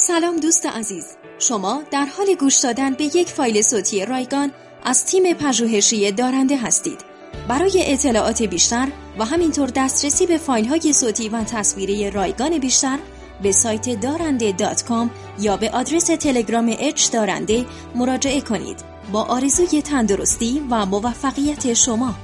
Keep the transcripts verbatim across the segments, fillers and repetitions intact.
سلام دوست عزیز، شما در حال گوش دادن به یک فایل صوتی رایگان از تیم پژوهشی دارنده هستید. برای اطلاعات بیشتر و همینطور دسترسی به فایل‌های صوتی و تصویری رایگان بیشتر به سایت دارنده دات کام یا به آدرس تلگرام اچ دارنده مراجعه کنید. با آرزوی تندرستی و موفقیت شما.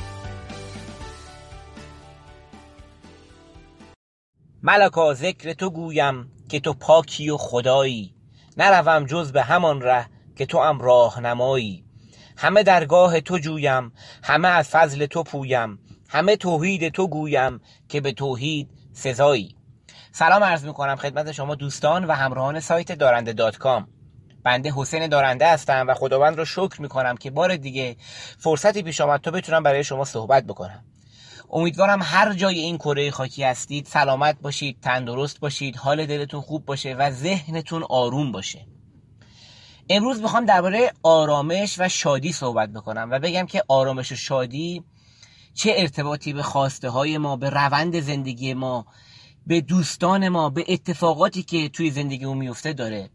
ملکا ذکر تو گویم که تو پاکی و خدایی، نروم جز به همان ره که تو ام راهنمایی. همه درگاه تو جویم، همه از فضل تو پویم، همه توحید تو گویم که به توحید سزایی. سلام عرض میکنم خدمت شما دوستان و همراهان سایت دارنده دات کام. بنده حسین دارنده هستم و خداوند رو شکر میکنم که بار دیگه فرصتی پیش آمد تا بتونم برای شما صحبت بکنم. امیدوارم هر جای این کره خاکی هستید سلامت باشید، تندرست باشید، حال دلتون خوب باشه و ذهنتون آروم باشه. امروز میخوام درباره آرامش و شادی صحبت بکنم و بگم که آرامش و شادی چه ارتباطی به خواسته های ما، به روند زندگی ما، به دوستان ما، به اتفاقاتی که توی زندگیمون میفته داره.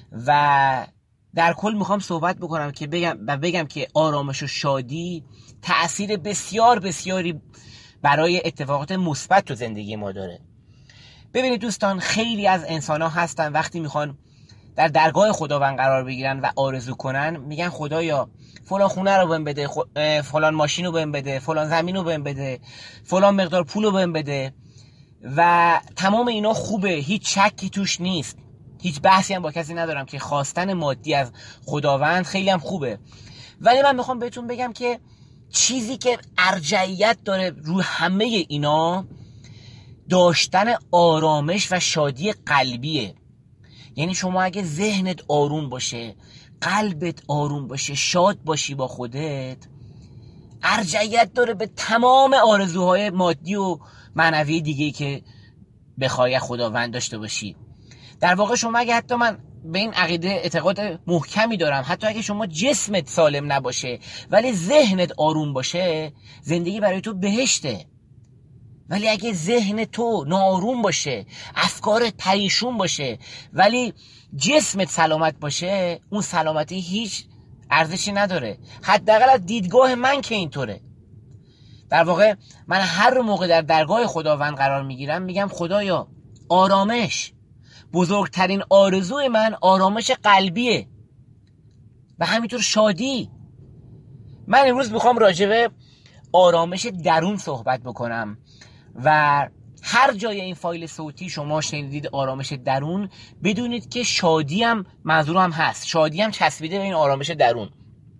و در کل میخوام صحبت بکنم که بگم و بگم که آرامش و شادی تأثیر بسیار بسیاری برای اتفاقات مثبت تو زندگی ما داره. ببینید دوستان، خیلی از انسان ها هستن وقتی میخوان در درگاه خداوند قرار بگیرن و آرزو کنن میگن خدایا فلان خونه رو بهم بده، فلان ماشین رو بهم بده، فلان زمین رو بهم بده، فلان مقدار پول رو بهم بده. و تمام اینا خوبه، هیچ شکی توش نیست، هیچ بحثی هم با کسی ندارم که خواستن مادی از خداوند خیلی هم خوبه. ولی من میخوام بهتون بگم که چیزی که ارجحیت داره رو همه اینا داشتن آرامش و شادی قلبیه. یعنی شما اگه ذهنت آروم باشه، قلبت آروم باشه، شاد باشی با خودت، ارجحیت داره به تمام آرزوهای مادی و معنوی دیگه که بخوای خداوند داشته باشی. در واقع شما اگه حتی من به این عقیده اعتقاد محکمی دارم، حتی اگه شما جسمت سالم نباشه ولی ذهنت آروم باشه، زندگی برای تو بهشته. ولی اگه ذهن تو ناآروم باشه، افکارت پریشون باشه ولی جسمت سلامت باشه، اون سلامتی هیچ ارزشی نداره. حداقل از دیدگاه من که اینطوره. در واقع من هر موقع در درگاه خداوند قرار میگیرم میگم خدایا آرامش، بزرگترین آرزوی من آرامش قلبیه و همینطور شادی. من امروز میخوام راجع به آرامش درون صحبت بکنم و هر جای این فایل صوتی شما شنیدید آرامش درون، بدونید که شادی هم منظورم هست، شادی هم چسبیده به این آرامش درون.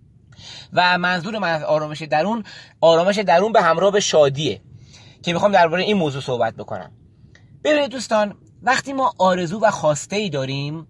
و منظور من از آرامش درون، آرامش درون به همراه به شادیه که میخوام درباره این موضوع صحبت بکنم. ببینید دوستان، وقتی ما آرزو و خواسته ای داریم،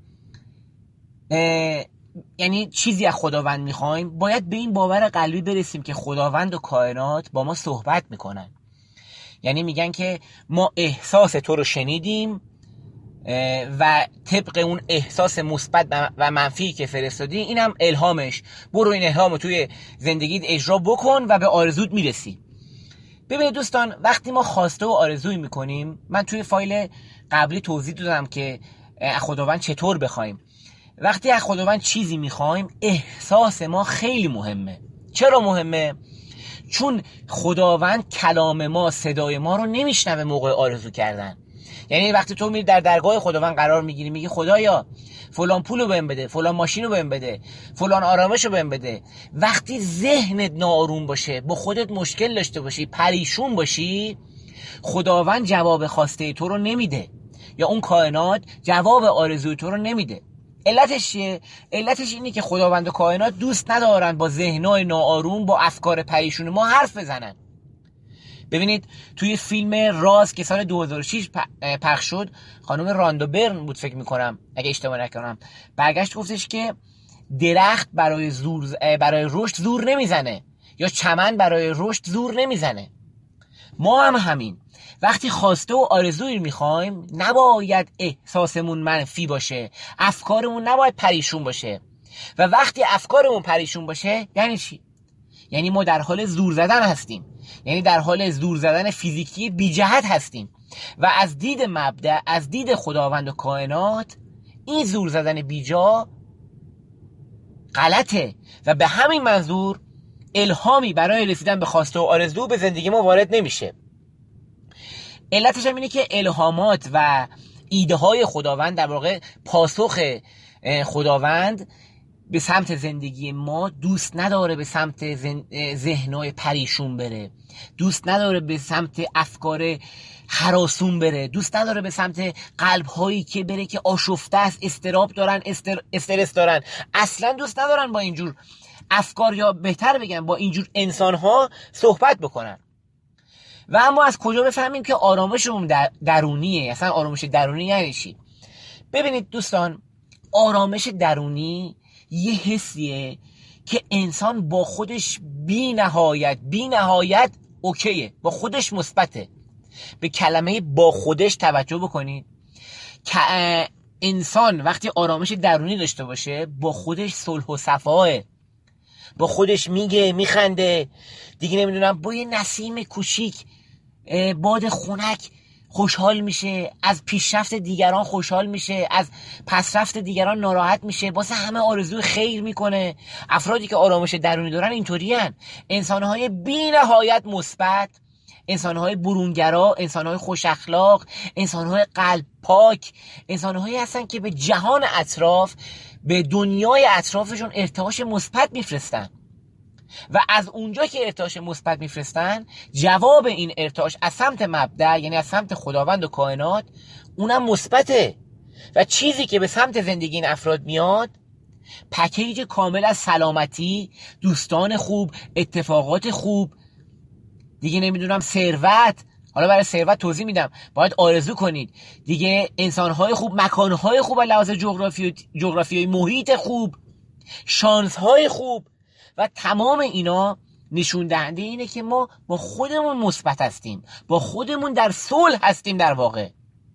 یعنی چیزی از خداوند میخوایم، باید به این باور قلبی برسیم که خداوند و کائنات با ما صحبت میکنن. یعنی میگن که ما احساس تو رو شنیدیم و طبق اون احساس مثبت و منفی که فرستادی، اینم الهامش، برو این الهام توی زندگیت اجرا بکن و به آرزوت میرسی. ببینید دوستان، وقتی ما خواسته و آرزویی میکنیم، من توی فایل قبلی توضیح دادم که از خداوند چطور بخوایم. وقتی از خداوند چیزی میخوایم، احساس ما خیلی مهمه. چرا مهمه؟ چون خداوند کلام ما، صدای ما رو نمیشنوه موقع آرزو کردن. یعنی وقتی تو میری در درگاه خداوند قرار میگیری، میگی خدایا فلان پولو بهم بده، فلان ماشینو بهم بده، فلان آرامشو بهم بده، وقتی ذهنت ناآروم باشه، با خودت مشکل داشته باشی، پریشون باشی، خداوند جواب خواسته تو رو نمیده یا اون کائنات جواب آرزوی تو رو نمیده. علتش چیه؟ علتش اینه که خداوند و کائنات دوست ندارن با ذهنای ناآروم، با افکار پریشون ما حرف بزنن. ببینید توی فیلم راز که سال دو هزار و شش پخش شد، خانم راندو برن بود فکر میکنم اگه اشتباه نکنم، برگشت گفتش که درخت برای زور برای رشد زور نمیزنه یا چمن برای رشد زور نمیزنه. ما هم همین، وقتی خواسته و آرزویی میخوایم نباید احساسمون منفی باشه، افکارمون نباید پریشون باشه. و وقتی افکارمون پریشون باشه یعنی چی؟ یعنی ما در حال زور زدن هستیم، یعنی در حال زور زدن فیزیکی بی جهت هستیم. و از دید مبدأ، از دید خداوند و کائنات، این زور زدن بیجا غلطه و به همین منظور الهامی برای رسیدن به خواسته و آرزو به زندگی ما وارد نمیشه. علتش هم اینه که الهامات و ایده های خداوند، در واقع پاسخ خداوند به سمت زندگی ما، دوست نداره به سمت ذهن‌های پریشون بره، دوست نداره به سمت افکار هراسون بره، دوست نداره به سمت قلب‌هایی که بره که آشفته است، استراب دارن، استر... استرس دارن. اصلا دوست ندارن با اینجور افکار، یا بهتر بگم با اینجور انسان‌ها صحبت بکنن. و اما از کجا بفهمیم که آرامشمون در درونیه؟ اصلا آرامش درونی یعنی چی؟ ببینید دوستان، آرامش درونی یه حسیه که انسان با خودش بی نهایت بی نهایت اوکیه، با خودش مثبته. به کلمه با خودش توجه بکنید که انسان وقتی آرامش درونی داشته باشه با خودش صلح و صفاه، با خودش میگه، میخنده، دیگه نمیدونم با یه نسیم کوچیک، باد خنک خوشحال میشه، از پیشرفت دیگران خوشحال میشه، از پسرفت دیگران ناراحت میشه، واسه همه آرزوی خیر میکنه. افرادی که آرامش درونی دارن اینطورین، انسانهای بی نهایت مثبت، انسانهای برونگرا، انسانهای خوش اخلاق، انسانهای قلب پاک، انسانهایی هستن که به جهان اطراف، به دنیای اطرافشون ارتعاش مثبت میفرستن و از اونجا که ارتعاش مثبت میفرستن، جواب این ارتعاش از سمت مبدأ، یعنی از سمت خداوند و کائنات، اونم مثبته و چیزی که به سمت زندگی این افراد میاد پکیج کامل از سلامتی، دوستان خوب، اتفاقات خوب، دیگه نمیدونم ثروت. حالا برای ثروت توضیح میدم، باید آرزو کنید دیگه، انسانهای خوب، مکانهای خوب، لحاظ جغرافی جغرافیایی، محیط خوب، شانسهای خوب و تمام اینا نشون دهنده اینه که ما با خودمون مثبت هستیم، با خودمون در صلح هستیم در واقع.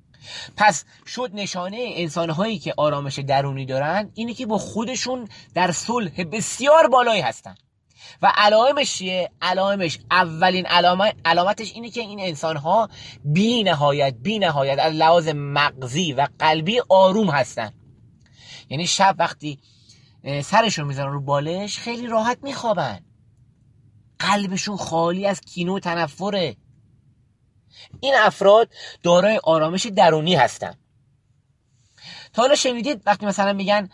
پس شد نشانه انسانهایی که آرامش درونی دارن اینه که با خودشون در صلح بسیار بالایی هستن. و علائمش چیه؟ علائمش، اولین علامت علامتش اینه که این انسانها بی نهایت بی نهایت از لحاظ مغزی و قلبی آروم هستن. یعنی شب وقتی سرشون میزنن رو بالش خیلی راحت میخوابن، قلبشون خالی از کینه و تنفره. این افراد دارای آرامش درونی هستن. تا حالا شنیدید وقتی مثلا میگن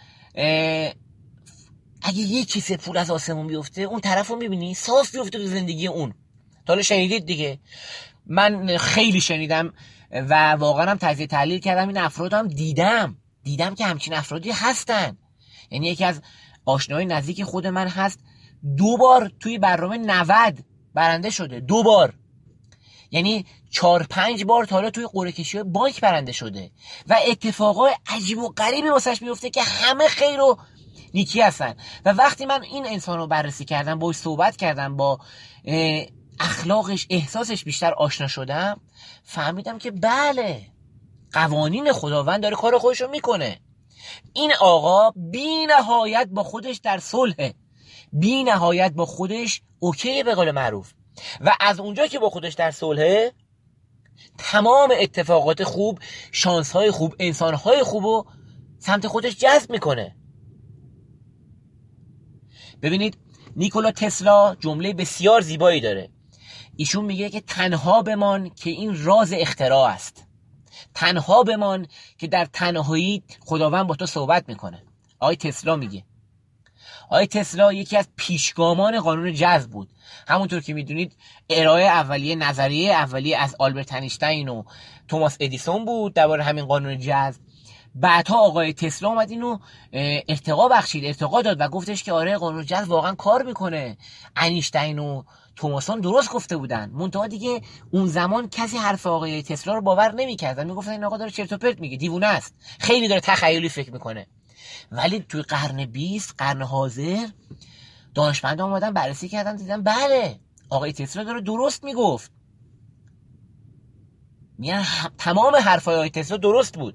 اگه یک کیسه پول از آسمون بیفته اون طرفو میبینی صاف بیفته تو زندگی اون؟ تا حالا شنیدید دیگه؟ من خیلی شنیدم و واقعا هم تجزیه تحلیل کردم، این افراد هم دیدم دیدم که همچین افرادی هستن. یعنی یکی از آشنای نزدیک خود من هست، دو بار توی برنامه نود برنده شده، دو بار، یعنی چهار پنج بار تا حالا توی قرعه کشی بانک برنده شده و اتفاقای عجیب و غریبی واسش میفته که همه خیر و نیکی هستن. و وقتی من این انسان رو بررسی کردم، باهاش صحبت کردم، با اخلاقش، احساسش بیشتر آشنا شدم، فهمیدم که بله، قوانین خداوند داره کار خودش رو میکنه. این آقا بی نهایت با خودش در صلحه، بی نهایت با خودش اوکی به قول معروف، و از اونجا که با خودش در صلحه تمام اتفاقات خوب، شانس‌های خوب، انسان‌های خوب رو سمت خودش جذب میکنه. ببینید نیکولا تسلا جمله بسیار زیبایی داره. ایشون میگه که تنها بمان که این راز اختراع است، تنها بمان که در تنهایی خداوند با تو صحبت میکنه. آقای تسلا میگه. آقای تسلا یکی از پیشگامان قانون جذب بود. همونطور که میدونید ارائه اولیه، نظریه اولیه از آلبرت اینشتین و توماس ادیسون بود درباره همین قانون جذب. بعدها آقای تسلا اومد اینو ارتقا بخشید، ارتقا داد و گفتش که آره قانون جذب واقعا کار میکنه. اینشتین و توماسون درست گفته بودن، منتها دیگه اون زمان کسی حرف آقای تسلا رو باور نمی‌کرد، میگفتن این آقا داره چرت و پرت میگه، دیوونه است، خیلی داره تخیلی فکر میکنه. ولی توی قرن بیست، قرن حاضر، دانشمندان اومدن بررسی کردن، دیدن بله آقای تسلا داره درست میگفت. میگن تمام حرفای آقای تسلا درست بود.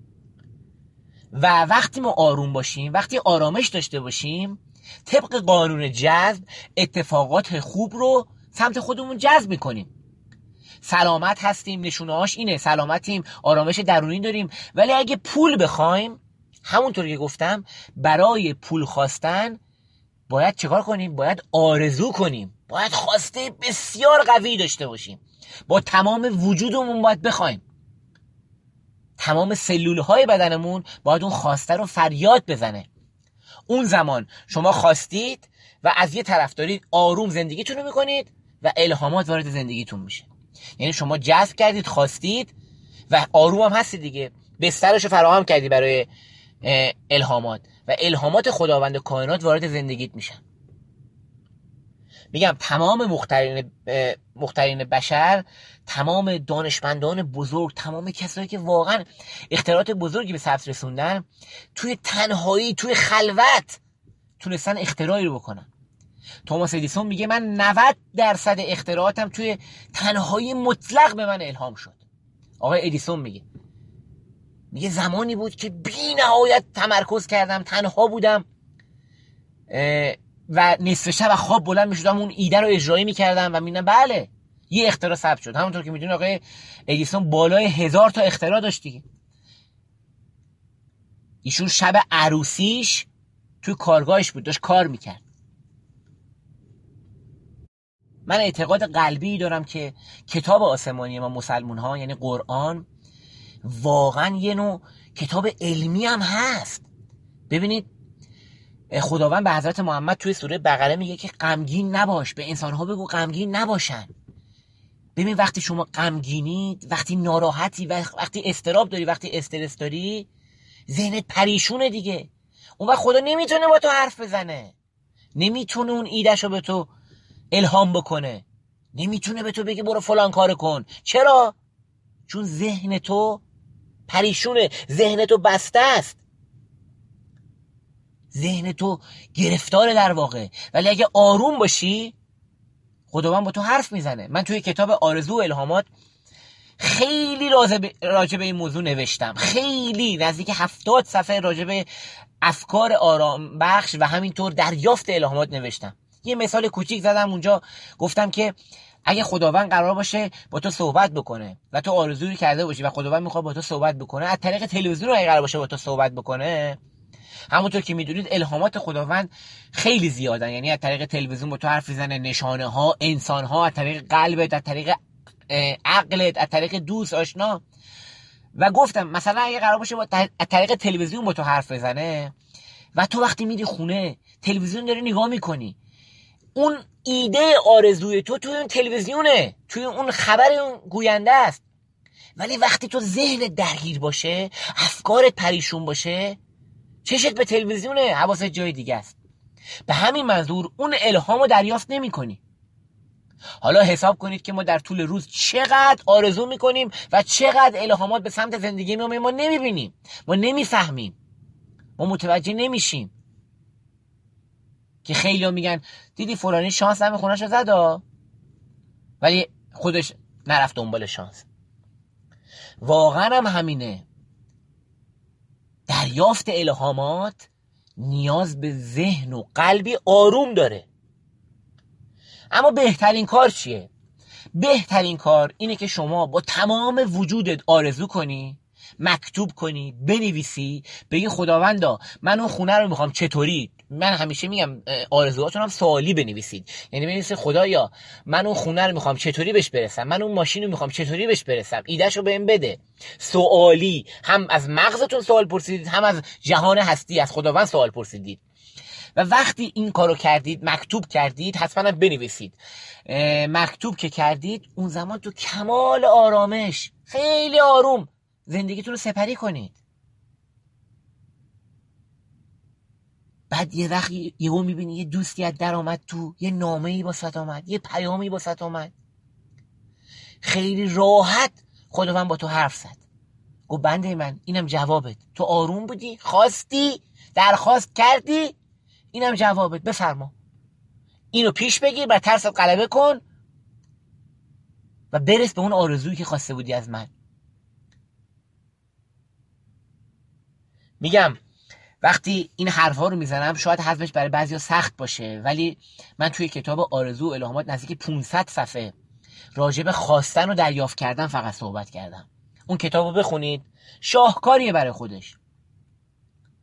و وقتی ما آروم باشیم، وقتی آرامش داشته باشیم، طبق قانون جذب اتفاقات خوب رو سمت خودمون جذب میکنیم. سلامت هستیم، نشونه‌هاش اینه، سلامتیم، آرامش درونی داریم. ولی اگه پول بخوایم، همونطور که گفتم برای پول خواستن باید چیکار کنیم؟ باید آرزو کنیم، باید خواسته بسیار قوی داشته باشیم، با تمام وجودمون باید بخوایم، تمام سلولهای بدنمون باید اون خواسته رو فریاد بزنه. اون زمان شما خواستید و از یه طرف دارید آروم زندگیتون رو میکنید و الهامات وارد زندگیتون میشه. یعنی شما جذب کردید، خواستید و آروم هم هستید دیگه، بسترشو فراهم کردی برای الهامات و الهامات خداوند کائنات وارد زندگیت میشن. میگم تمام مخترین مخترین بشر، تمام دانشمندان بزرگ، تمام کسایی که واقعا اختراعات بزرگی به ثبت رسوندن، توی تنهایی، توی خلوت تونستن اختراعی رو بکنن. توماس ادیسون میگه من نود درصد اختراعاتم توی تنهایی مطلق به من الهام شد. آقای ادیسون میگه میگه زمانی بود که بی نهایت تمرکز کردم، تنها بودم و نصف شب خواب بلند میشدم اون ایده رو اجرایی میکردم و میبینم بله یه اختراع ثبت شد. همونطور که میدونید آقای ادیسون بالای هزار تا اختراع داشت دیگه. ایشون شب عروسیش توی کارگاهش بود، داشت کار میکرد. من اعتقاد قلبی دارم که کتاب آسمانی ما مسلمون ها یعنی قرآن واقعا یه نوع کتاب علمی هم هست. ببینید خداوند به حضرت محمد توی سوره بقره میگه که غمگین نباش، به انسان‌ها بگو غمگین نباشن. ببین وقتی شما غمگینید، وقتی ناراحتی، وقتی اضطراب داری، وقتی استرس داری، ذهنت پریشونه دیگه. اون وقت خدا نمیتونه با تو حرف بزنه، نمیتونه اون ایدهشو به تو الهام بکنه، نمیتونه به تو بگه برو فلان کار کن. چرا؟ چون ذهن تو پریشونه، ذهن تو بسته است، ذهن تو گرفتاره در واقع. ولی اگه آروم باشی خداوند با تو حرف میزنه. من توی کتاب آرزو و الهامات خیلی راجع به این موضوع نوشتم، خیلی نزدیک هفتاد صفحه راجع به افکار آرام بخش و همینطور دریافت الهامات نوشتم. یه مثال کوچیک زدم اونجا، گفتم که اگه خداوند قرار باشه با تو صحبت بکنه و تو آرزویی کرده باشی و خداوند میخواد با تو صحبت بکنه، از طریق تلویزیون اگه قرار باشه با تو صحبت بکنه، همونطور که میدونید الهامات خداوند خیلی زیادن. یعنی از طریق تلویزیون با تو حرف میزنه، نشانه ها، انسان ها، از طریق قلبت، از طریق عقلت، از طریق دوست آشنا. و گفتم مثلا اگه قرار باشه با از طریق تلویزیون با تو حرف بزنه و تو وقتی میری خونه تلویزیون داری نگاه میکنی، اون ایده آرزوی تو توی اون تلویزیونه، توی اون خبر اون گوینده است. ولی وقتی تو ذهن درگیر باشه، افکارت پریشون باشه، چشت به تلویزیونه، حواست جای دیگه است. به همین منظور اون الهامو دریافت نمی کنی. حالا حساب کنید که ما در طول روز چقدر آرزو میکنیم و چقدر الهامات به سمت زندگی ما ما نمیبینیم، ما نمیفهمیم، ما متوجه نمیشیم. که خیلی ها میگن دیدی فلانی شانس همه خونش رو زد، ولی خودش نرفت دنبال شانس. واقعا هم همینه. دریافت الهامات نیاز به ذهن و قلبی آروم داره. اما بهترین کار چیه؟ بهترین کار اینه که شما با تمام وجودت آرزو کنی، مکتوب کنی، بنویسی، بگی خداوندا من اون خونه رو میخوام چطوری. من همیشه میگم آرزوهاتون هم سوالی بنویسید. یعنی بنویسید خدایا من اون خونه رو میخوام چطوری بهش برسم، من اون ماشین رو میخوام چطوری بهش برسم. ایدهشو بهم بده. سوالی، هم از مغزتون سوال پرسیدید، هم از جهان هستی، از خداوند سوال پرسیدید. و وقتی این کارو کردید، مکتوب کردید، حتما بنویسید. مکتوب که کردید، اون زمان تو کمال آرامش، خیلی آروم زندگیتون رو سپری کنید. بعد یه وقت یهو میبینی یه دوستی از در آمد تو، یه نامه‌ای واسط آمد، یه پیامی واسط آمد، خیلی راحت خداوند با تو حرف زد. گفت بنده من اینم جوابت. تو آروم بودی، خواستی، درخواست کردی، اینم جوابت، بفرما. اینو پیش بگیر، بر ترست غلبه کن و برس به اون آرزویی که خواسته بودی از من. میگم وقتی این حرفا رو میزنم شاید هضمش برای بعضیا سخت باشه، ولی من توی کتاب آرزو و الهامات نزدیک پانصد صفحه راجع به خواستن و دریافت کردن فقط صحبت کردم. اون کتابو بخونید، شاهکاریه برای خودش.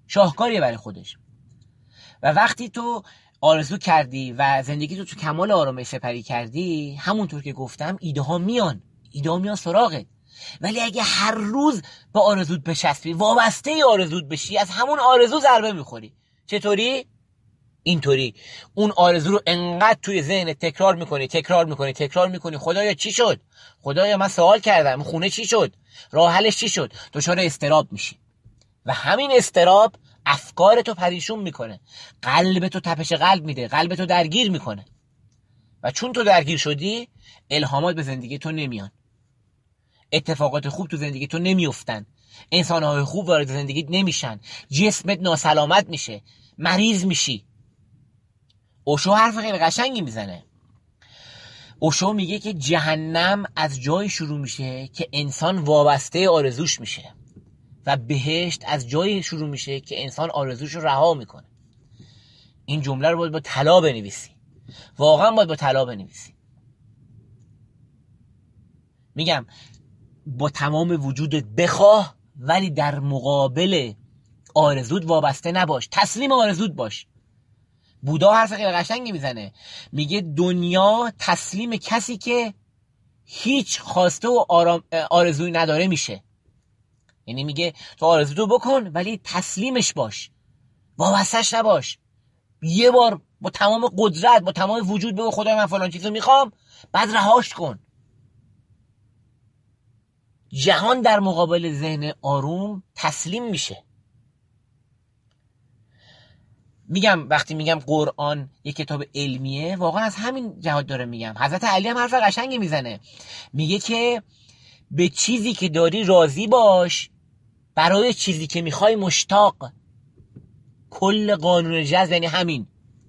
شاهکاریه برای خودش. و وقتی تو آرزو کردی و زندگی تو تو کمال آرامش سپری کردی، همونطور که گفتم ایده ها میان ایده ها میان سراغت. ولی اگه هر روز به آرزوت بچسبی، وابسته ای آرزوت بشی، از همون آرزو ضربه میخوری. چطوری؟ اینطوری اون آرزو رو انقدر توی ذهن تکرار میکنی تکرار میکنی تکرار میکنی خدایا چی شد؟ خدایا من سوال کردم خونه چی شد؟ راه حلش چی شد؟ دچار اضطراب میشی و همین اضطراب افکارتو پریشون میکنه، قلبتو تپش قلب میده، قلبتو درگیر میکنه و چون تو درگیر شدی الهامات به زندگی تو نمیان، اتفاقات خوب تو زندگی تو نمیافتن، انسانهای خوب وارد زندگیت نمیشن، جسمت ناسلامت میشه، مریض میشی. اوشو حرف خیلی قشنگی میزنه. اوشو میگه که جهنم از جای شروع میشه که انسان وابسته آرزوش میشه و بهشت از جای شروع میشه که انسان آرزوش رو رها میکنه. این جمله رو باید با طلا بنویسی، واقعا باید با طلا بنویسی. میگم با تمام وجودت بخواه ولی در مقابل آرزوت وابسته نباش، تسلیم آرزوت باش. بودا حرف خیلی قشنگی میزنه، میگه دنیا تسلیم کسی که هیچ خواسته و آرام آرزویی نداره میشه. یعنی میگه تو آرزوتو بکن ولی تسلیمش باش، وابسته‌اش نباش. یه بار با تمام قدرت با تمام وجود بگو خدای من فلان چیزو میخوام، بعد رهاش کن. جهان در مقابل ذهن آروم تسلیم میشه. میگم وقتی میگم قرآن یک کتاب علمیه، واقعا از همین جهت داره میگم. حضرت علی هم حرف قشنگی میزنه، میگه که به چیزی که داری راضی باش، برای چیزی که میخوای مشتاق. کل قانون جذب یعنی همین،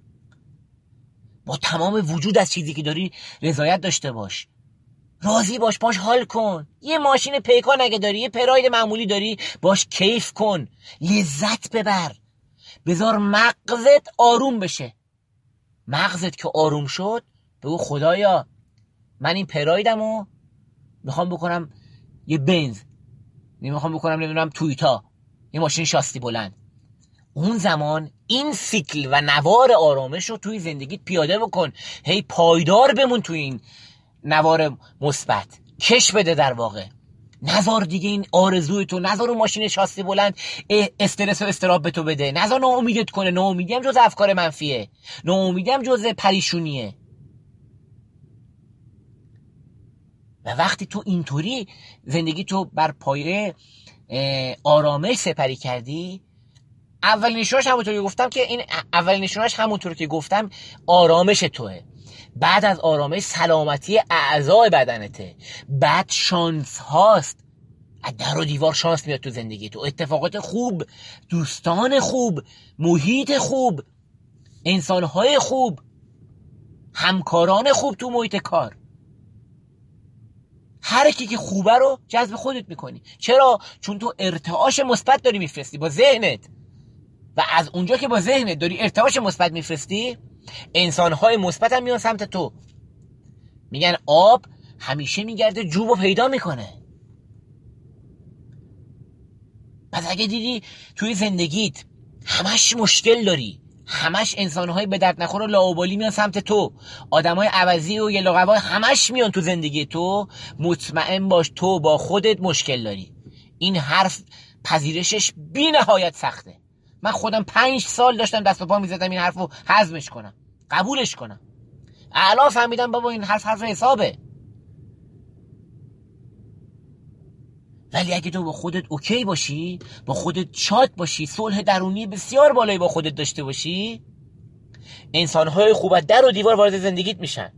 با تمام وجود از چیزی که داری رضایت داشته باش، راضی باش، باش حال کن. یه ماشین پیکان اگه داری، یه پراید معمولی داری، باش کیف کن، لذت ببر، بذار مغزت آروم بشه. مغزت که آروم شد بگو خدایا من این پرایدمو میخوام بکنم یه بنز، میخوام بکنم نمیدونم تویوتا، یه ماشین شاسی بلند. اون زمان این سیکل و نوار آرامش رو توی زندگیت پیاده بکن، هی پایدار بمون توی این نوار مثبت، کش بده در واقع. نذار دیگه این آرزوی تو، نذار اون ماشین شاسی بلند استرس و استراب به تو بده، نذار ناامیدت کنه. ناامیدی هم جز افکار منفیه، ناامیدی هم جز پریشونیه. و وقتی تو اینطوری زندگی تو بر پایه آرامش سپری کردی، اولین نشونش همونطور که گفتم که این اولین نشونش همونطور که گفتم آرامش توه. بعد از آرامش سلامتی اعضای بدنته، بعد شانس هاست. از در و دیوار شانس میاد تو زندگی تو، اتفاقات خوب، دوستان خوب، محیط خوب، انسانهای خوب، همکاران خوب تو محیط کار. هر کی که خوبه رو جذب خودت میکنی. چرا؟ چون تو ارتعاش مثبت داری میفرستی با ذهنت، و از اونجا که با ذهنت داری ارتعاش مثبت میفرستی، انسانهای مثبت هم میان سمت تو. میگن آب همیشه میگرده جوبو پیدا میکنه. پس اگه دیدی توی زندگیت همش مشکل داری، همش انسانهای به درد نخور و لاابالی میان سمت تو، آدمای عوضی و یلاقوای همش میان تو زندگی تو، مطمئن باش تو با خودت مشکل داری. این حرف پذیرشش بی نهایت سخته. من خودم پنج سال داشتم دست و پا میزدم این حرفو هضمش کنم، قبولش کنم. الان فهمیدم بابا این حرف حرف حسابه. ولی اگه تو با خودت اوکی باشی، با خودت شاد باشی، صلح درونی بسیار بالایی با خودت داشته باشی، انسانهای خوب از در و دیوار وارد زندگیت میشن.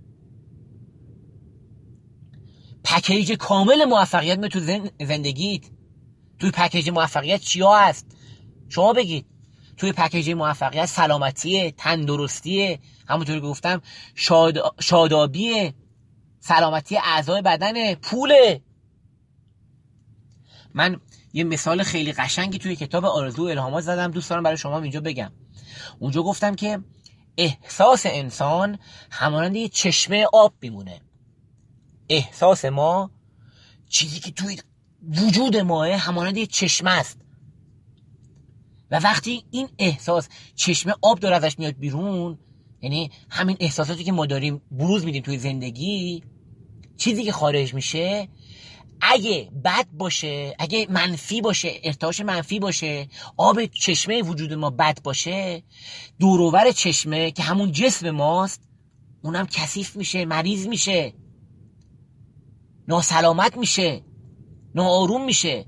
پکیج کامل موفقیت می تو زندگیت. توی پکیج موفقیت چیا هست؟ شما بگید. توی پکیج موفقیت سلامتیه، تندرستیه، همونطوری که گفتم شاد... شادابیه، سلامتی اعضای بدنه، پوله. من یه مثال خیلی قشنگی توی کتاب آرزو و الهامات زدم، دوست دارم برای شما اینجا بگم. اونجا گفتم که احساس انسان همانند یه چشمه آب میمونه. احساس ما، چیزی که توی وجود ماه، همانند یه چشمه است. و وقتی این احساس چشمه آب داره ازش میاد بیرون، یعنی همین احساساتی که ما داریم بروز میدیم توی زندگی، چیزی که خارج میشه اگه بد باشه، اگه منفی باشه، ارتعاش منفی باشه، آب چشمه وجود ما بد باشه، دوروبر چشمه که همون جسم ماست اونم کثیف میشه، مریض میشه، ناسلامت میشه، ناآروم میشه.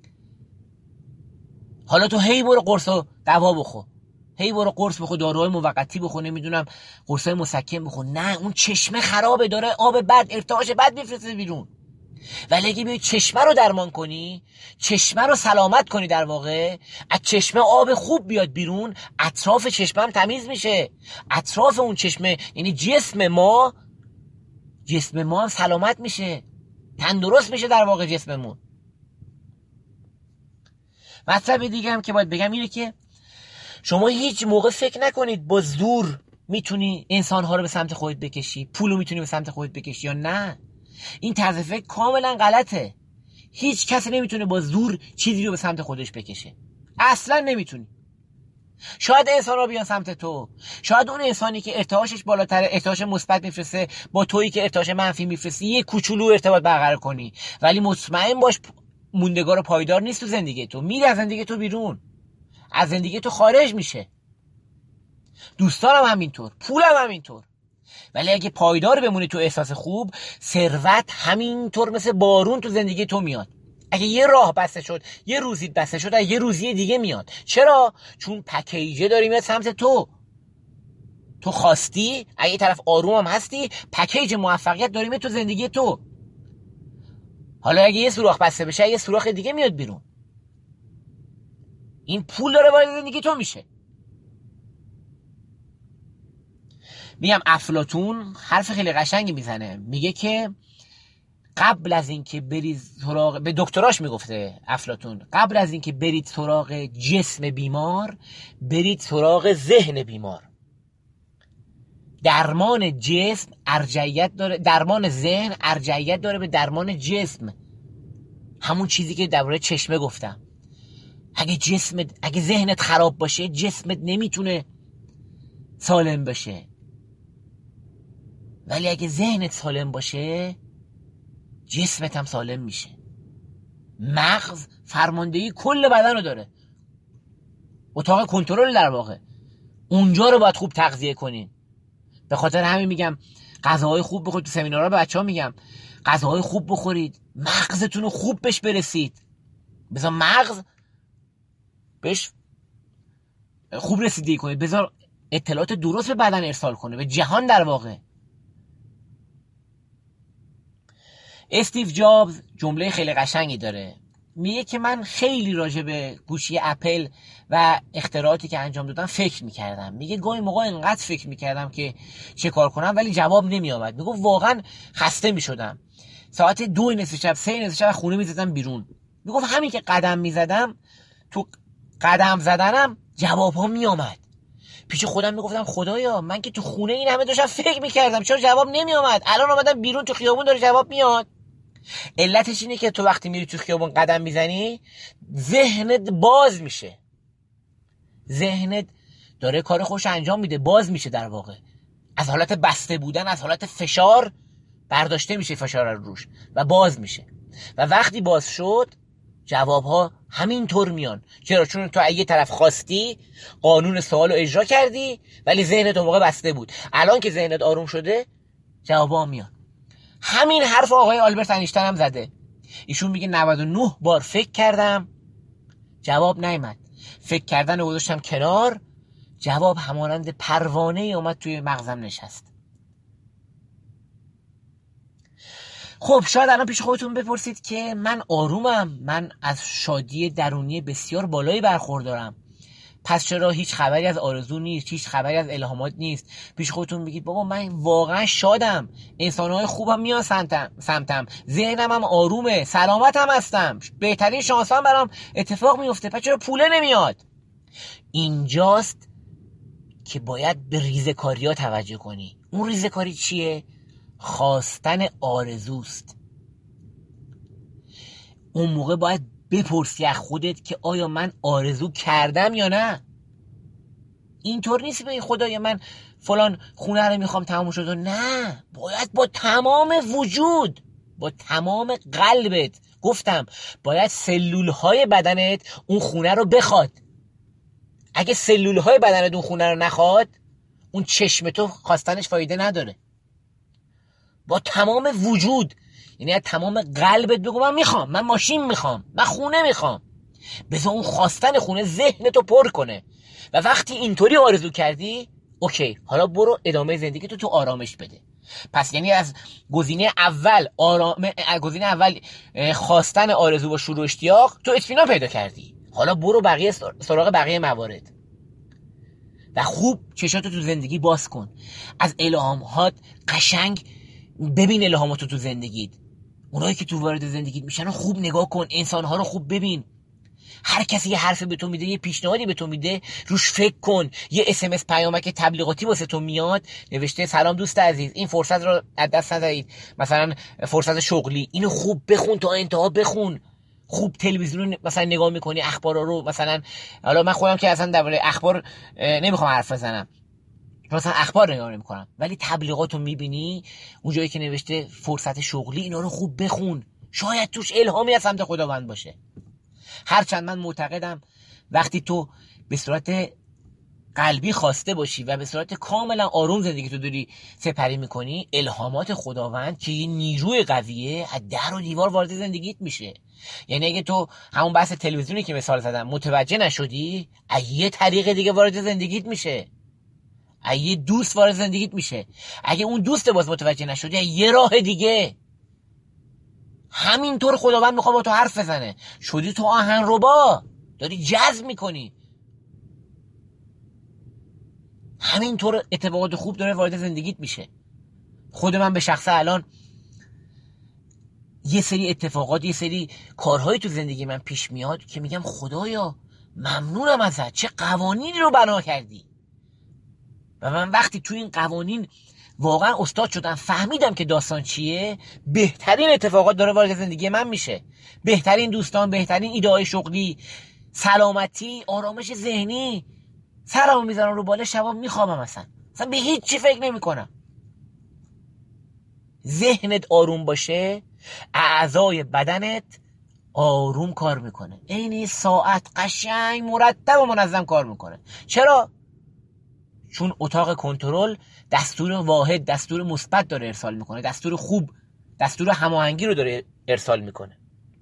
حالا تو هی برو قرص و دوا بخور، هی برو قرص بخور، داروهای موقتی بخور، نمیدونم قرصای مسکن بخور، نه اون چشمه خرابه، داره آب بد، ارتعاش بد میفرسته بیرون. ولی اگه بیای چشمه رو درمان کنی، چشمه رو سلامت کنی، در واقع از چشمه آب خوب بیاد بیرون، اطراف چشمه هم تمیز میشه، اطراف اون چشمه یعنی جسم ما، جسم ما هم سلامت میشه، تندرست میشه در واقع جسممون. مطلب دیگه هم که باید بگم اینه که شما هیچ موقع فکر نکنید با زور میتونی انسانها رو به سمت خودت بکشی، پولو میتونی به سمت خودت بکشی یا نه. این طرز فکر کاملا غلطه. هیچ کسی نمیتونه با زور چیزی رو به سمت خودش بکشه، اصلا نمیتونی. شاید انسان ها بیان سمت تو، شاید اون انسانی که ارتعاشش بالاتره، ارتعاش مثبت میفرسته، با تویی که ارتعاش منفی میفرستی یه کوچولو ارتباط برقرار کنی، ولی مطمئن باش موندگار و پایدار نیست تو زندگی تو. میره از زندگی تو بیرون، از زندگی تو خارج میشه. دوستانم همینطور، پولم همینطور. ولی اگه پایدار بمونی تو احساس خوب، ثروت همینطور مثل بارون تو زندگی تو میاد. اگه یه راه بسته شد، یه روزی بسته شد، یه روزی دیگه میاد. چرا؟ چون پکیجه داری میاد سمت تو. تو خواستی، اگه طرف آروم هم هستی، پکیج موفقیت داری میاد تو زندگی تو. حالا اگه یه سوراخ بسته بشه، یه سوراخ دیگه میاد بیرون. این پول داره وارد زندگی تو میشه. میگم افلاطون حرف خیلی قشنگی میزنه، میگه که قبل از اینکه برید سراغ، به دکتراش میگفته افلاطون، قبل از اینکه برید سراغ جسم بیمار، برید سراغ ذهن بیمار. درمان جسم ارجحیت داره، درمان ذهن ارجحیت داره به درمان جسم. همون چیزی که درباره چشمه گفتم. اگه جسمت، اگه ذهنت خراب باشه، جسمت نمیتونه سالم باشه. ولی اگه ذهنت سالم باشه، جسمت هم سالم میشه. مغز فرماندهی کل بدن رو داره، اتاق کنترل در واقع. اونجا رو باید خوب تغذیه کنین. به خاطر همین میگم غذاهای خوب بخورید. تو سمینارها به بچه‌ها میگم غذاهای خوب بخورید، مغزتون رو خوب بهش برسید. بذار مغز بهش خوب رسیدگی کنید، بذار اطلاعات درست به بدن ارسال کنه، به جهان در واقع. استیو جابز جمله خیلی قشنگی داره، میگه که من خیلی راجع به گوشی اپل و اختراعاتی که انجام دادم فکر میکردم. میگه گاهی موقع اینقدر فکر میکردم که چه کار کنم ولی جواب نمیآمد. میگه واقعا خسته میشدم، ساعت دو نصف شب، سه نصف شب خونه میزدم بیرون. میگه همین که قدم میزدم، تو قدم زدنم جواب ها میآمد. پیش خودم میگفتم خدایا من که تو خونه این همه داشتم فکر میکردم، چرا جواب نمیآمد؟ الان اومدم بیرون تو خیابون داره جواب میاد. علتش اینه که تو وقتی میری تو خیابون قدم میزنی، ذهنت باز میشه، ذهنت داره کار خوش انجام میده، باز میشه، در واقع از حالت بسته بودن، از حالت فشار برداشته میشه فشار رو روش و باز میشه. و وقتی باز شد جوابها همینطور میان. چرا؟ چون تو یه طرف خواستی، قانون سوال رو اجرا کردی، ولی ذهنت اون موقع بسته بود. الان که ذهنت آروم شده جوابها میان. همین حرف آقای آلبرت اینشتین هم زده. ایشون میگه نود و نه بار فکر کردم جواب نیامد، فکر کردن رو گذاشتم کنار، جواب همانند پروانه اومد توی مغزم نشست. خب شاید الان پیش خودتون بپرسید که من آرومم، من از شادی درونی بسیار بالایی برخوردارم، پس چرا هیچ خبری از آرزو نیست، هیچ خبری از الهامات نیست؟ پیش خودتون بگید بابا من واقعا شادم، انسان‌های خوبم میان سمتم سمتم ذهنم هم آرومه، سلامتم هستم، بهترین شانسام برام اتفاق میفته، پس چرا پوله نمیاد؟ اینجاست که باید به ریزه‌کاری‌ها توجه کنی. اون ریزه‌کاری چیه؟ خواستن آرزوست. اون موقع باید بپرسی از خودت که آیا من آرزو کردم یا نه. اینطور نیست بگی خدای من فلان خونه رو میخوام تمام شد. نه، باید با تمام وجود، با تمام قلبت، گفتم باید سلول های بدنت اون خونه رو بخواد. اگه سلول های بدنت اون خونه رو نخواد، اون چشم تو خواستنش فایده نداره. با تمام وجود، یعنی از تمام قلبت بگو من میخوام، من ماشین میخوام، من خونه میخوام. بذار اون خواستن خونه ذهنتو پر کنه و وقتی اینطوری آرزو کردی، اوکی، حالا برو ادامه زندگی تو تو آرامش بده. پس یعنی از گزینه اول آرام گزینه اول خواستن آرزو با شور و اشتیاق، تو اطمینان پیدا کردی. حالا برو بقیه سراغ بقیه موارد و خوب چشاتو تو زندگی باز کن. از الهامات قشنگ ببین، الهاماتو تو زندگیت، اونایی که تو وارد زندگیت میشن رو خوب نگاه کن، انسانها رو خوب ببین. هر کسی یه حرفی به تو میده، یه پیشنهادی به تو میده، روش فکر کن. یه اس ام اس پیامک تبلیغاتی واسه تو میاد، نوشته سلام دوست عزیز، این فرصت رو از دست ندید، مثلا فرصت شغلی، اینو خوب بخون تا انتها بخون. خوب تلویزیون مثلا نگاه میکنی، اخبارا رو مثلا، حالا من خودم که اصلا درباره اخبار نمیخوام حرف بزنم، مثلا اخبار نگاه نمیکنم، ولی تبلیغاتو میبینی اونجایی که نوشته فرصت شغلی، اینا رو خوب بخون، شاید توش الهامی از سمت خداوند باشه. هرچند من معتقدم وقتی تو به صورت قلبی خواسته باشی و به صورت کاملا آروم زندگی تو داری سپری میکنی، الهامات خداوند که یه نیروی قویه از در و دیوار وارد زندگیت میشه. یعنی اگه تو همون بحث تلویزیونی که مثال زدم متوجه نشدی، از یه طریق دیگه وارد زندگیت میشه، از یه دوست وارد زندگیت میشه. اگه اون دوست باز متوجه نشدی، از یه راه دیگه. همینطور خداوند میخواد با تو حرف بزنه. شدی تو آهن ربا، داری جذب میکنی، همینطور اتفاقات خوب داره وارد زندگیت میشه. خود من به شخصه الان یه سری اتفاقات، یه سری کارهایی تو زندگی من پیش میاد که میگم خدایا ممنونم ازت، چه قوانینی رو بنا کردی. و من وقتی تو این قوانین واقعا استاد شدم، فهمیدم که داستان چیه، بهترین اتفاقات داره وارد زندگی من میشه. بهترین دوستان، بهترین ایده‌های شغلی، سلامتی، آرامش ذهنی. سرمو میذارم رو بالا، شبا میخوابم، اصلا اصلا به هیچ چی فکر نمیکنم. ذهنت آروم باشه، اعضای بدنت آروم کار میکنه، عین ساعت قشنگ مرتب و منظم کار میکنه. چرا؟ چون اتاق کنترل دستور واحد، دستور مثبت داره ارسال میکنه، دستور خوب، دستور هماهنگی رو داره ارسال میکنه.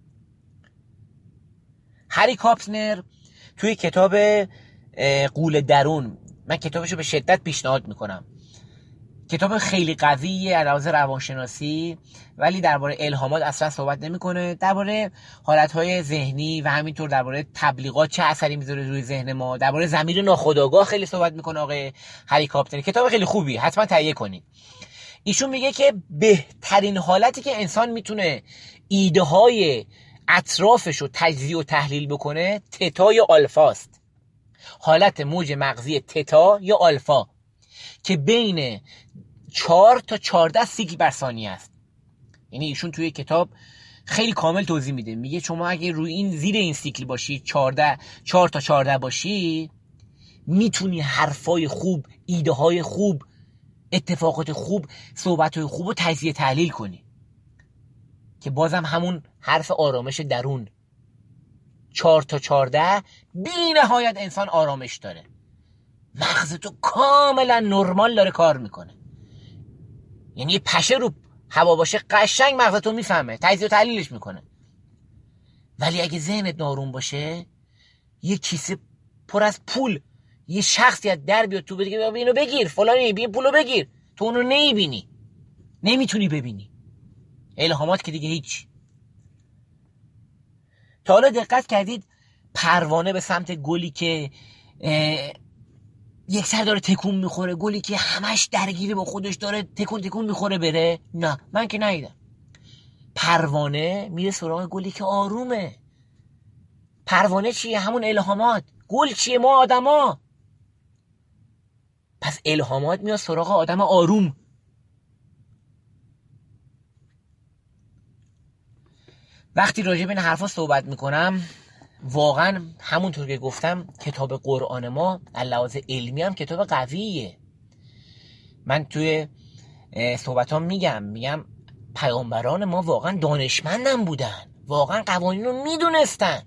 هری کاپسنر توی کتاب غول درون، من کتابشو به شدت پیشنهاد میکنم، کتاب خیلی قویه از روانشناسی، ولی درباره الهامات اصلا صحبت نمیکنه، درباره حالتهای ذهنی و همینطور درباره تبلیغات چه اثری میذاره روی ذهن ما، درباره ضمیر ناخودآگاه خیلی صحبت میکنه آقای هری کاپسنر. کتاب خیلی خوبی، حتما تهیه کنید. ایشون میگه که بهترین حالتی که انسان میتونه ایده های اطرافش رو تجزیه و تحلیل بکنه، تتا یا آلفاست. حالت موج مغزی تتا یا آلفا که بین چهار تا چهارده سیکل بر ثانیه است. یعنی ایشون توی کتاب خیلی کامل توضیح میده، میگه شما اگه روی این زیر این سیکل باشی، چهارده چهار تا چهارده باشی، میتونی حرفای خوب، ایده های خوب، اتفاقات خوب، صحبت های خوب رو تجزیه تحلیل کنی، که بازم همون حرف آرامش درون. چهار تا چهارده بی نهایت انسان آرامش داره، مغز تو کاملا نرمال داره کار میکنه. یعنی پشه رو هوا باشه قشنگ مغز تو میفهمه، تجزیه و تحلیلش میکنه. ولی اگه ذهنت ناروم باشه، یه کیسه پر از پول، یه شخصی از در بیاد تو بگه اینو بگیر، فلانی بیا پولو بگیر، تو اونو نمیبینی، نمیتونی ببینی. الهامات که دیگه هیچ. تا حالا دقت کردید پروانه به سمت گلی که یک سر داره تکون میخوره، گلی که همش درگیری با خودش داره تکون تکون میخوره بره؟ نه، من که ندیدم. پروانه میره سراغ گلی که آرومه. پروانه چیه؟ همون الهامات. گل چیه؟ ما آدما. پس الهامات میاد سراغ آدم آروم. وقتی راجع به این حرفا صحبت میکنم واقعا همونطور که گفتم کتاب قرآن ما از لحاظ علمی هم کتاب قویه. من توی صحبتام میگم میگم پیامبران ما واقعا دانشمندم بودن، واقعا قوانین رو میدونستن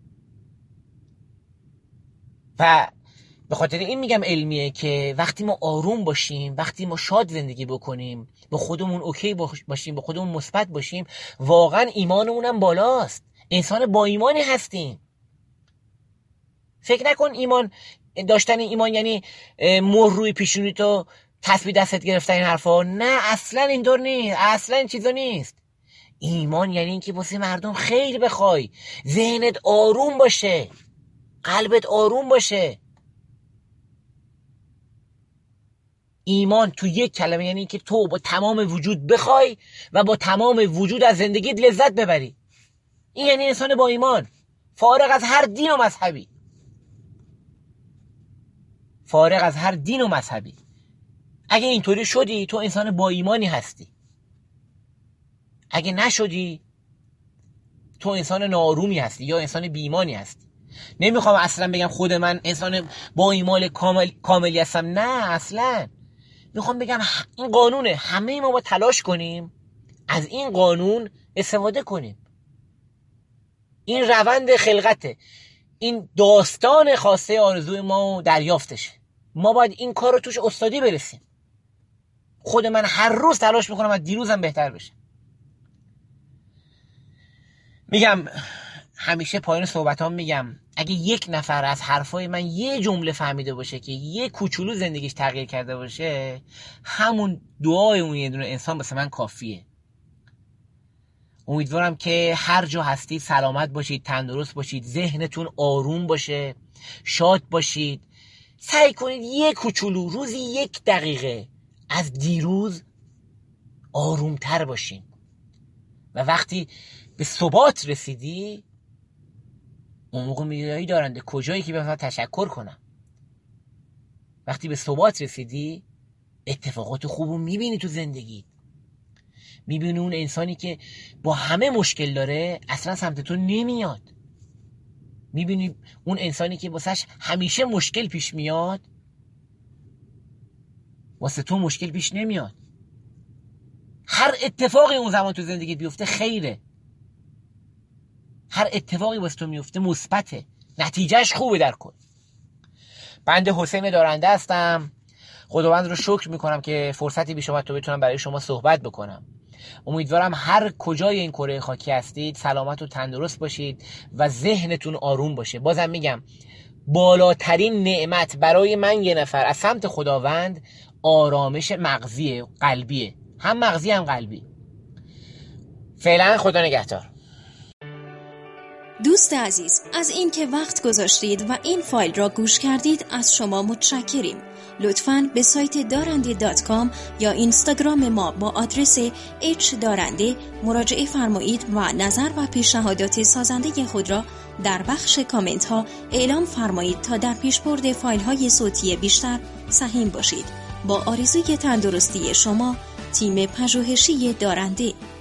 و به خاطر این میگم علمیه که وقتی ما آروم باشیم، وقتی ما شاد زندگی بکنیم، با خودمون اوکی باشیم، با خودمون مثبت باشیم، واقعا ایمانمون هم بالاست، انسان با ایمانی هستیم. فکر نکن ایمان داشتن ایمان یعنی مهر روی پیشونی تو تسبیح دستت گرفتن این حرفا. نه اصلا اینطور نیست، اصلا این چیزا نیست. ایمان یعنی این که واسه مردم خیر بخوای، ذهنت آروم باشه، قلبت آروم باشه. ایمان تو یک کلمه یعنی که تو با تمام وجود بخوای و با تمام وجود از زندگیت لذت ببری. این یعنی انسان با ایمان، فارغ از هر دین و مذهبی، فارغ از هر دین و مذهبی. اگه اینطوری شدی تو انسان با ایمانی هستی، اگه نشدی تو انسان ناآرومی هستی یا انسان بی ایمانی هستی. نمیخوام اصلا بگم خود من انسان با ایمان کامل کاملی هستم، نه اصلا. میخوام بگم این قانونه، همه ما با تلاش کنیم از این قانون استفاده کنیم. این روند خلقته، این داستان خواسته آرزوی ما دریافتشه. ما باید این کار رو توش استادی برسیم. خود من هر روز تلاش میکنم از دیروزم بهتر بشه. میگم همیشه پایین صحبتام میگم اگه یک نفر از حرفای من یه جمله فهمیده باشه که یه کوچولو زندگیش تغییر کرده باشه، همون دعای اون یه دونه انسان واسه من کافیه. امیدوارم که هر جا هستید سلامت باشید، تندرست باشید، ذهنتون آروم باشه، شاد باشید. سعی کنید یک کوچولو روزی یک دقیقه از دیروز آرومتر باشین و وقتی به ثبات رسیدی اون موقع میگی دارنده کجایی که بخوام تشکر کنم. وقتی به ثبات رسیدی اتفاقات خوبو میبینی تو زندگی، میبینی اون انسانی که با همه مشکل داره اصلا سمت تو نمیاد، میبینی اون انسانی که واسش همیشه مشکل پیش میاد واسه تو مشکل پیش نمیاد. هر اتفاقی اون زمان تو زندگی بیفته خیره، هر اتفاقی واسه تو میفته مثبته، نتیجهش خوبه در کل. بنده حسین دارنده هستم. خداوند رو شکر میکنم که فرصتی پیش اومد تو بتونم برای شما صحبت بکنم. امیدوارم هر کجای این کره خاکی هستید سلامت و تندرست باشید و ذهنتون آروم باشه. بازم میگم بالاترین نعمت برای من یه نفر از سمت خداوند آرامش مغزیه، قلبیه، هم مغزی هم قلبی. فعلا خدا نگهدار. دوست عزیز، از این که وقت گذاشتید و این فایل را گوش کردید از شما متشکریم. لطفاً به سایت دارنده دات کام یا اینستاگرام ما با آدرس اچ دارنده مراجعه فرمایید و نظر و پیشنهادات سازنده خود را در بخش کامنت ها اعلام فرمایید تا در پیشبرد فایل های صوتی بیشتر سهیم باشید. با آرزوی تندرستی شما، تیم پژوهشی دارنده.